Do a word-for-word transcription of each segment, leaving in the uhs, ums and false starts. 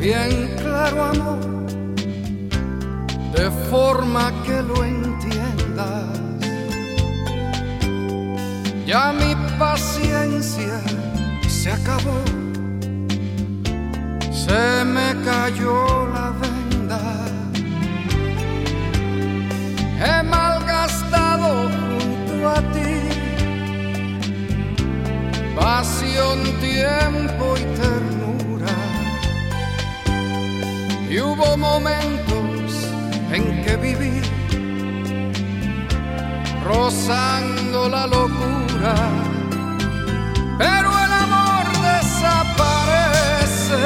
bien claro, amor, de forma que lo entiendas. Ya mi paciencia se acabó, se me cayó la venda. He malgastado junto a ti pasión, tiempo y ternura, y hubo momentos en que viví rozando la locura, pero el amor desaparece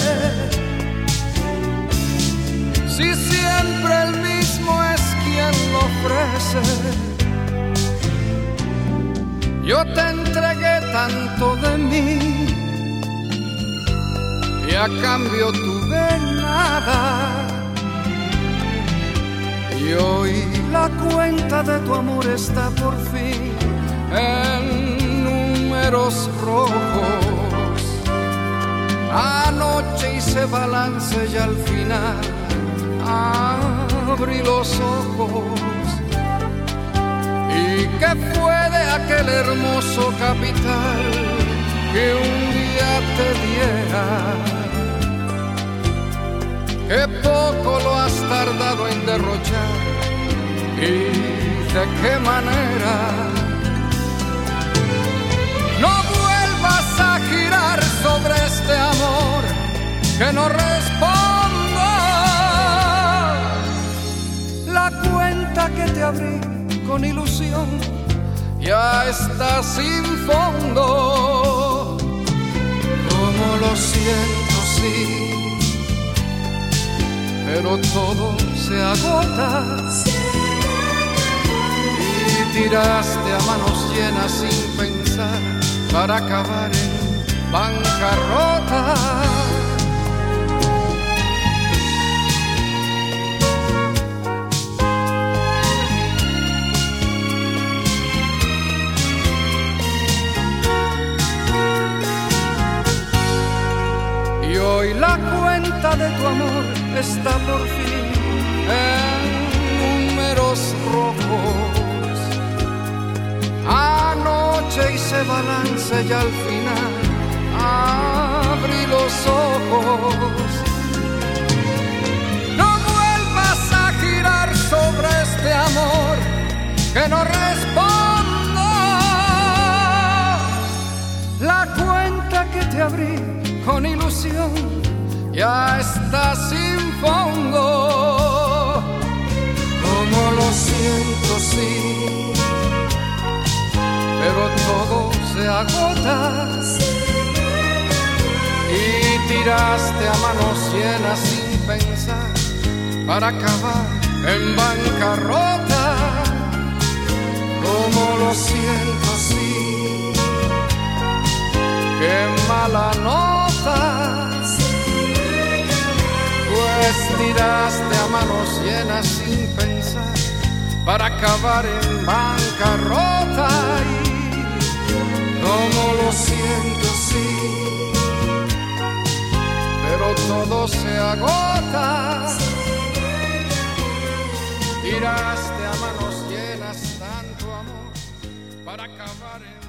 si siempre el mismo es quien lo ofrece. Yo te entregué tanto de mí y a cambio tuve nada, y hoy la cuenta de tu amor está por fin en números rojos. Anoche hice balance y al final abrí los ojos. ¿Y qué fue de aquel hermoso capital que un día te diera? Qué poco lo has tardado en derrochar, y de qué manera. No vuelvas a girar sobre este amor que no responda. La cuenta que te abrí con ilusión ya está sin fondo. Como lo siento, sí, pero todo se agota, y tiraste a manos llenas sin pensar para acabar en bancarrota. Y hoy la cuenta de tu amor está por fin en números rojos. Anoche hice balance y al final abrí los ojos. No vuelvas a girar sobre este amor que no responda. La cuenta que te abrí con ilusión ya está sin fondo. Como lo siento, sí, pero todo se agota, y tiraste a manos llenas sin pensar para acabar en bancarrota. Como lo siento, sí, qué mala nota, pues tiraste a manos llenas sin pensar para acabar en bancarrota. Y como lo siento, sí, pero todo se agota. Tiraste a manos llenas tanto amor para acabar en